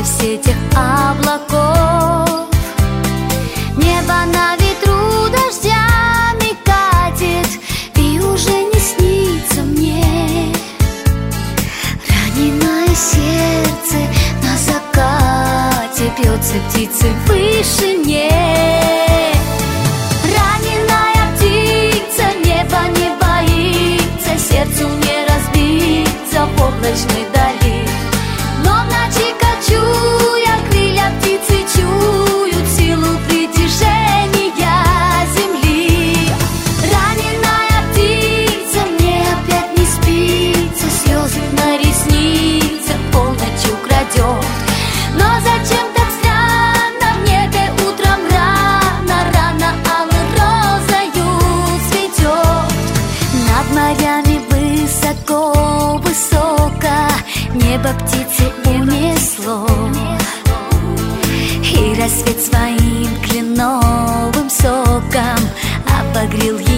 в сетях облаков. Небо на ветру дождями катит, и уже не снится мне. Раненое сердце на закате бьется птицей в вышине. Раненая птица небо не боится, сердцу не разбиться в облачной дали. Но в ночи кочуя, крылья птицы чуют силу притяжения земли. Раненая птица, мне опять не спится, слезы на ресницах полночью крадет. Но зачем так странно в небе утром рано, рано алой розою цветет? Над морями высоко, высоко небо птицы унесло, и рассвет своим кленовым соком обогрел